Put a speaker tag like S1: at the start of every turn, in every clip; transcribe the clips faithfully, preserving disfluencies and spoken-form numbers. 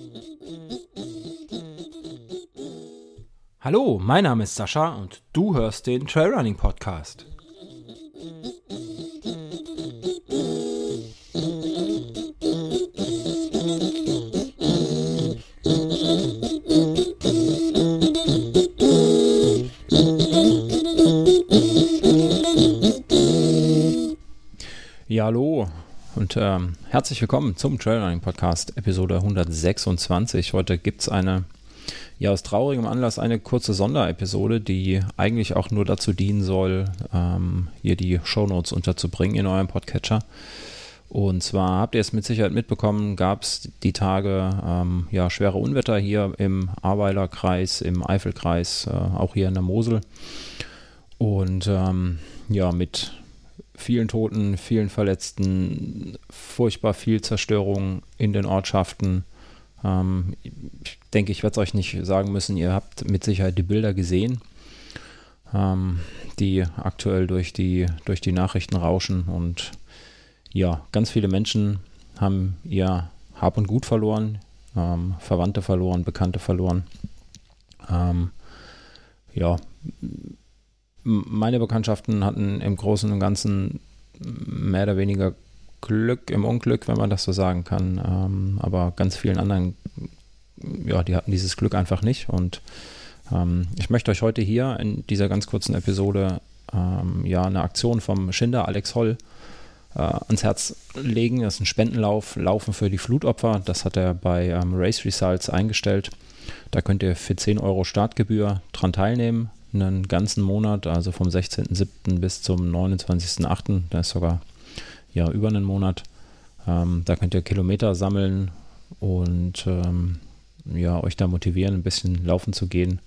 S1: Hallo, mein Name ist Sascha und du hörst den Trailrunning Podcast. Ja, hallo und ähm, herzlich willkommen zum Trailrunning Podcast, Episode hundertsechsundzwanzig. Heute gibt es eine, ja aus traurigem Anlass, eine kurze Sonderepisode, die eigentlich auch nur dazu dienen soll, ähm, hier die Shownotes unterzubringen in eurem Podcatcher. Und zwar habt ihr es mit Sicherheit mitbekommen, gab es die Tage ähm, ja, schwere Unwetter hier im Ahrweiler Kreis, im Eifelkreis, äh, auch hier in der Mosel. Und ähm, ja, mit vielen Toten, vielen Verletzten, furchtbar viel Zerstörung in den Ortschaften. Ähm, ich denke, ich werde es euch nicht sagen müssen, ihr habt mit Sicherheit die Bilder gesehen, ähm, die aktuell durch die, durch die Nachrichten rauschen. Und ja, ganz viele Menschen haben ihr Hab und Gut verloren, ähm, Verwandte verloren, Bekannte verloren. Ähm, ja, Meine Bekanntschaften hatten im Großen und Ganzen mehr oder weniger Glück im Unglück, wenn man das so sagen kann. Ähm, aber ganz vielen anderen, ja, die hatten dieses Glück einfach nicht. Und ähm, ich möchte euch heute hier in dieser ganz kurzen Episode ähm, ja eine Aktion vom Schinder Alex Holl äh, ans Herz legen. Das ist ein Spendenlauf, Laufen für die Flutopfer. Das hat er bei ähm, Race Results eingestellt. Da könnt ihr für zehn Euro Startgebühr dran teilnehmen. Einen ganzen Monat, also vom sechzehnten siebten bis zum neunundzwanzigsten achten Da ist sogar ja über einen Monat. Ähm, da könnt ihr Kilometer sammeln und ähm, ja, euch da motivieren, ein bisschen laufen zu gehen.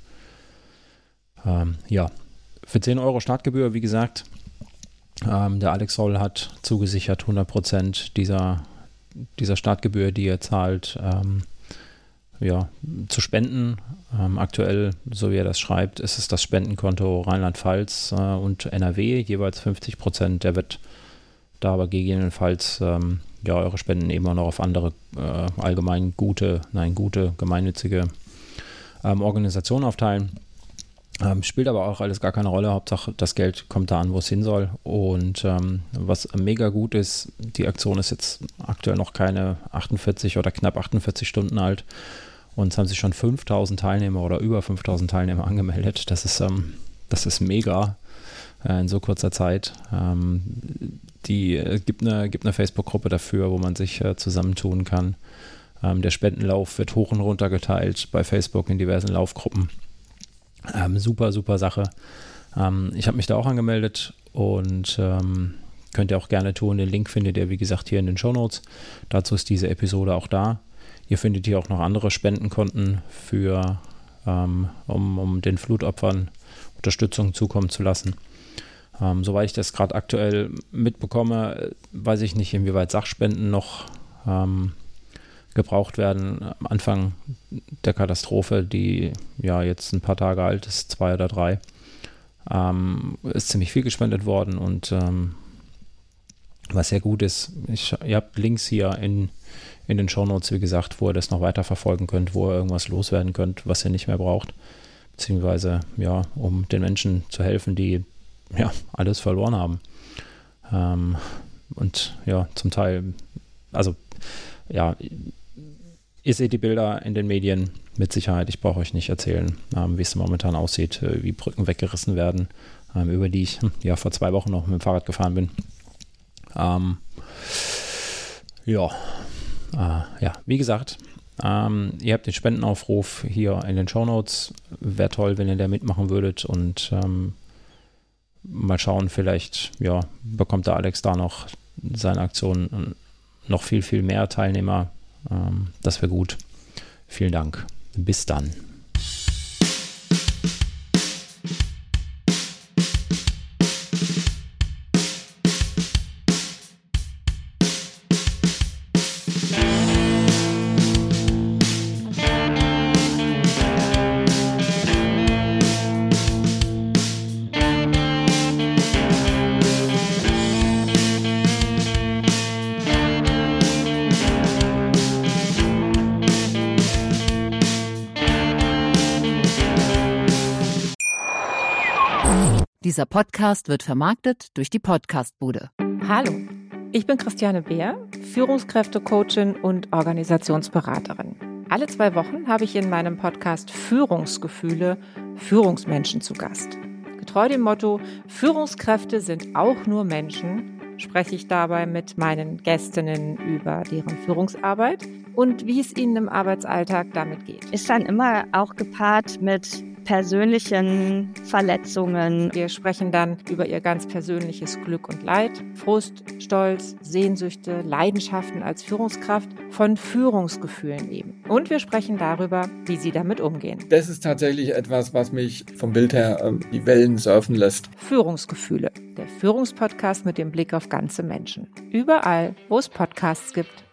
S1: Ähm, ja, für zehn Euro Startgebühr, wie gesagt, ähm, der Alex Holl hat zugesichert hundert Prozent dieser, dieser Startgebühr, die ihr zahlt, ähm, ja, zu spenden. Ähm, aktuell, so wie er das schreibt, ist es das Spendenkonto Rheinland-Pfalz äh, und N R W, jeweils fünfzig Prozent. Der wird da aber gegebenenfalls ähm, ja, eure Spenden eben auch noch auf andere äh, allgemein gute, nein, gute, gemeinnützige ähm, Organisationen aufteilen. Ähm, spielt aber auch alles gar keine Rolle. Hauptsache, das Geld kommt da an, wo es hin soll. Und ähm, was mega gut ist, die Aktion ist jetzt aktuell noch keine achtundvierzig oder knapp achtundvierzig Stunden alt. Und es haben sich schon fünftausend Teilnehmer oder über fünftausend Teilnehmer angemeldet. Das ist, ähm, das ist mega äh, in so kurzer Zeit. Ähm, die äh, gibt eine, gibt eine Facebook-Gruppe dafür, wo man sich äh, zusammentun kann. Ähm, der Spendenlauf wird hoch und runter geteilt bei Facebook in diversen Laufgruppen. Ähm, super, super Sache. Ähm, ich habe mich da auch angemeldet und ähm, könnt ihr auch gerne tun. Den Link findet ihr, wie gesagt, hier in den Shownotes. Dazu ist diese Episode auch da. Ihr findet hier auch noch andere Spendenkonten, für, ähm, um, um den Flutopfern Unterstützung zukommen zu lassen. Ähm, soweit ich das gerade aktuell mitbekomme, weiß ich nicht, inwieweit Sachspenden noch ähm, gebraucht werden. Am Anfang der Katastrophe, die ja jetzt ein paar Tage alt ist, zwei oder drei, ähm, ist ziemlich viel gespendet worden und ähm, was sehr gut ist, ich, ihr habt Links hier in in den Shownotes, wie gesagt, wo ihr das noch weiter verfolgen könnt, wo ihr irgendwas loswerden könnt, was ihr nicht mehr braucht, beziehungsweise, ja, um den Menschen zu helfen, die, ja, alles verloren haben. Ähm, und, ja, zum Teil, also, ja, ihr seht die Bilder in den Medien mit Sicherheit, ich brauche euch nicht erzählen, ähm, wie es momentan aussieht, äh, wie Brücken weggerissen werden, ähm, über die ich, ja, vor zwei Wochen noch mit dem Fahrrad gefahren bin. Ähm, ja, Uh, ja, wie gesagt, ähm, ihr habt den Spendenaufruf hier in den Shownotes. Wäre toll, wenn ihr da mitmachen würdet und ähm, mal schauen, vielleicht ja, bekommt der Alex da noch seine Aktion noch viel, viel mehr Teilnehmer. Ähm, das wäre gut. Vielen Dank. Bis dann.
S2: Dieser Podcast wird vermarktet durch die Podcastbude.
S3: Hallo, ich bin Christiane Beer, Führungskräftecoachin und Organisationsberaterin. Alle zwei Wochen habe ich in meinem Podcast Führungsgefühle Führungsmenschen zu Gast. Getreu dem Motto, Führungskräfte sind auch nur Menschen, spreche ich dabei mit meinen Gästinnen über deren Führungsarbeit und wie es ihnen im Arbeitsalltag damit geht.
S4: Ist dann immer auch gepaart mit persönlichen Verletzungen.
S3: Wir sprechen dann über ihr ganz persönliches Glück und Leid, Frust, Stolz, Sehnsüchte, Leidenschaften als Führungskraft, von Führungsgefühlen eben. Und wir sprechen darüber, wie sie damit umgehen.
S5: Das ist tatsächlich etwas, was mich vom Bild her ähm, die Wellen surfen lässt.
S3: Führungsgefühle, der Führungspodcast mit dem Blick auf ganze Menschen. Überall, wo es Podcasts gibt.